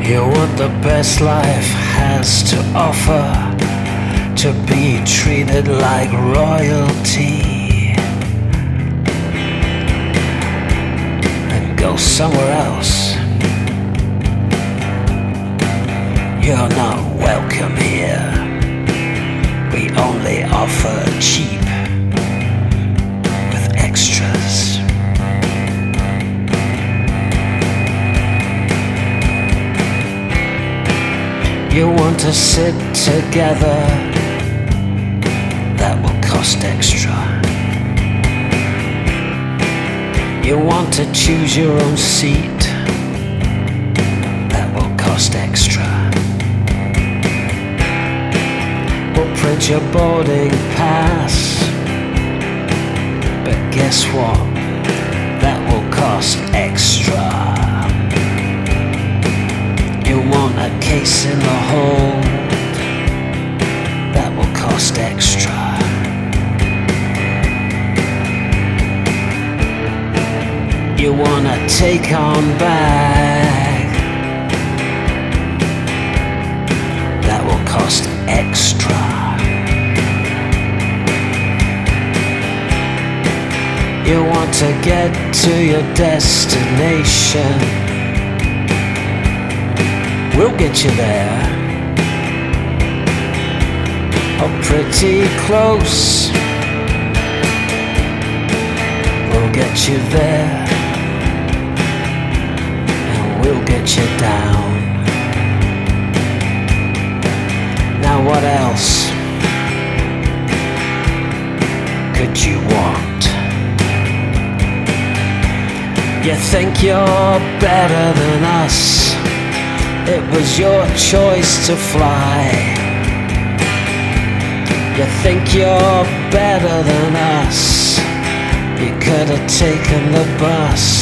You're what the best life has to offer, to be treated like royalty and go somewhere else. You're not welcome here. We only offer cheap with extras. You want to sit together, that will cost extra. You want to choose your own seat, that will cost extra. We'll print your boarding pass, but guess what? That will cost extra. You want a case in the hold, that will cost extra. You want a take-on bag, that will cost extra. You want to get to your destination, we'll get you there. Oh, pretty close. We'll get you there, and we'll get you down. Now what else could you want? You think you're better than us. It was your choice to fly. You think you're better than us. You could have taken the bus.